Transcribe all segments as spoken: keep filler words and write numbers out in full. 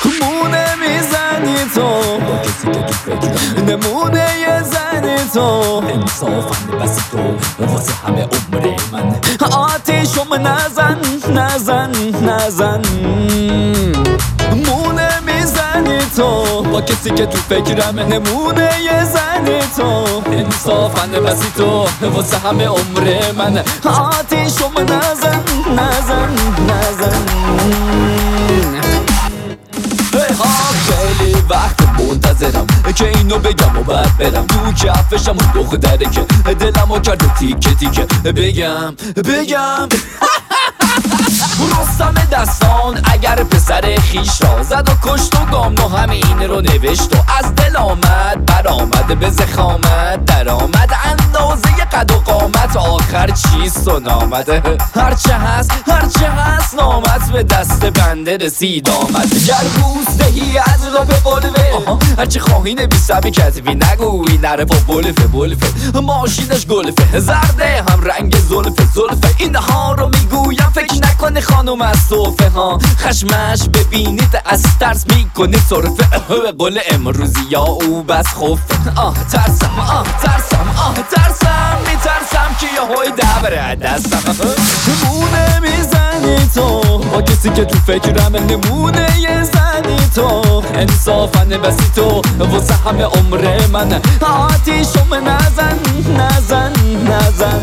مونه میزنی تو با کسی که تو فکرم نمونه یه زنی تو انصافا بسی تو واسه همه عمر من آتیشم نزن نزن نزن مونه میزنی تو با کسی که تو فکرم نمونه یه زنی تو انصافا بسی تو واسه همه عمر من آتیشم نزن نزن نزن خیلی وقت منتظرم که اینو بگم و بعد برم تو کفشم و دختره که دلمو کرده تیکه تیکه بگم بگم رستم دستان اگر پسر خیش را زد و کشت و گامنو همین رو نوشت و از دل آمد برآمد به زخامت در آمد اندازه قد و قامت آخر چیست و نامده هرچه هست هرچه هست نامت به دست بنده رسید آمد گر بوس دهی از را به قلوه هرچه خواهی نویسم کتبی نگوی نره با بلفه بلفه ماشینش گلفه زرده هم رنگ زلفه زلفه اینها رو میگویم فکر نکنه خانم از صوفه ها خشمش ببینید از ترس میکنه صرفه به قول امروزی یا او بس خوفه آه ترسم آه ترسم آه ترسم میترسم که یه های دبره دستم نمونه میزنی تو با کسی که تو فکرم نمونه یه زنی تو انصافا بسی تو واسه همه عمر من آتیشم نزن نزن نزن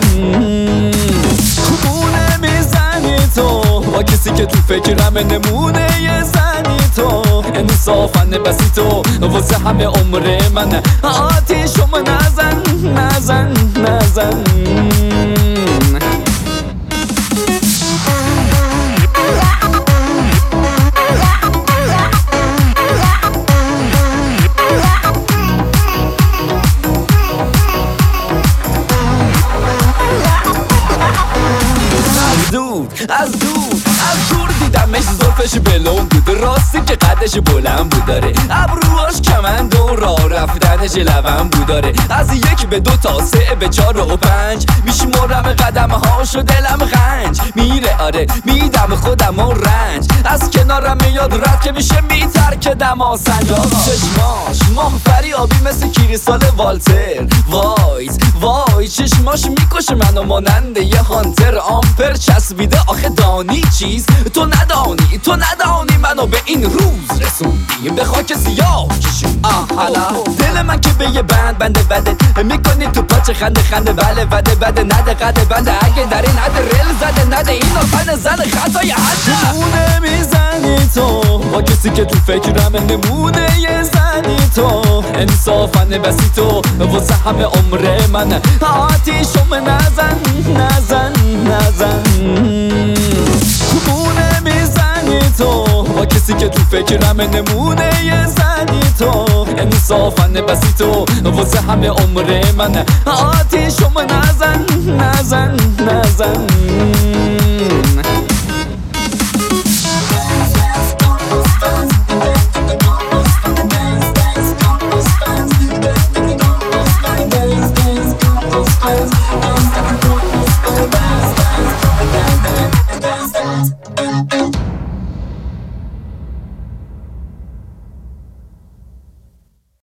نمونه میزنی تو با کسی که تو فکرم نمونه یه زنی تو انصافا بسی تو واسه همه عمر من آتیشم نزن نزن نزن از دور از دور دیدمش زلفش بلون بود راستی که قدش بلند بود داره ابروهاش کمند و راه رفتنش لبن بود داره از یک به دو تا سه به چار و پنج میشمرم قدم هاش و دلم غنج میره آره میدم خودم و رنج از کنارم میاد رد که میشه میترک دما سنجا چشماش ماه فریابی مثل کریستال والتر وایز وای چشماش میکشه منو مانند یه هانتر آمپر چسبیده آخه دانی چیز تو ندانی تو ندانی منو به این روز رسوندی به خاک سیاه کشون آه حالا دل من که به یه بند بنده بده میکنی تو پاچه خنده خنده بله بده بده نده قده بنده اگه در این حد رل زده نده این آفن زن خطای حده نمونه میزنی تو با کسی که تو فکرم نمونه یه زنی تو انصافا بسی تو واسه همه عمر من آتیشم نزن نزن نزن نمونه میزنی تو با کسی که تو فکرم نمونه یه زنی تو انصافا بسی تو واسه همه عمر من آتیشم نزن نزن نزن